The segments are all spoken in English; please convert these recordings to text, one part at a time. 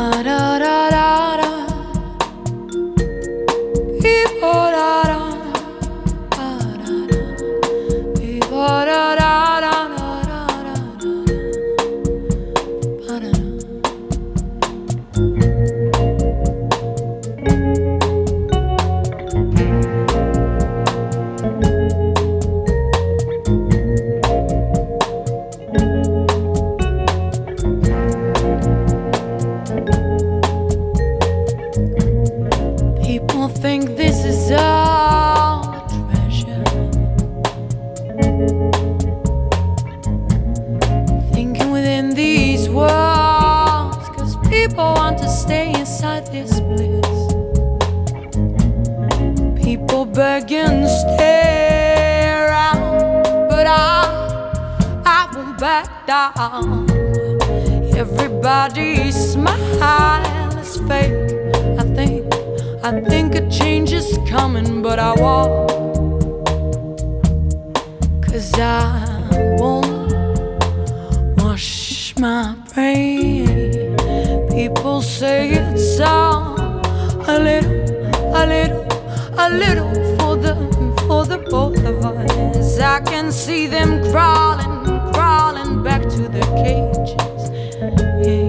da da da da. People da da da da da. People da da da da da da da da. People think this is all a treasure, thinking within these walls, 'cause people want to stay inside this bliss. People beg and stare out, but I won't back down. Everybody's smile is fake. I think a change is coming, but I won't, 'cause I won't wash my brain. People say it's all a little for the both of us. I can see them crawling back to their cages. Yeah.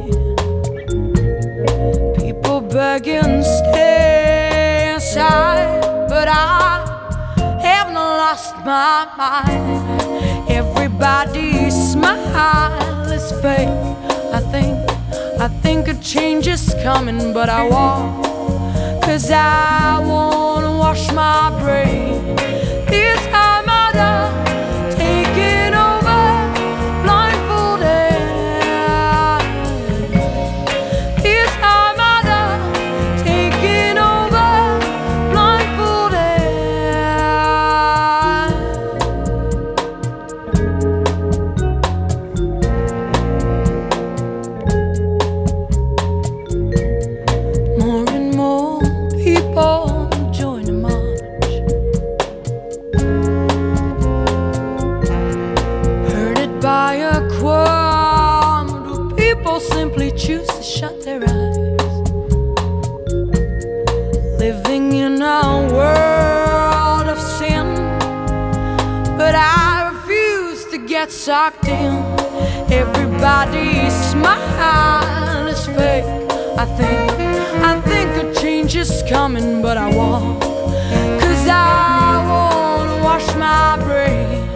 People beg and stay inside, but I haven't lost my mind. Everybody's smile is fake. I think a change is coming, but I won't, 'cause I won't wash my brain. This time I done taking over, blindfolded. This time I done taking over, blindfolded. More and more people join the march, herded by a qualm. Do people simply choose to shut their eyes, living in a world of sin? But I refuse to get sucked in. Everybody's smile is fake. I think a change is coming, but I won't, 'cause I won't wash my brain.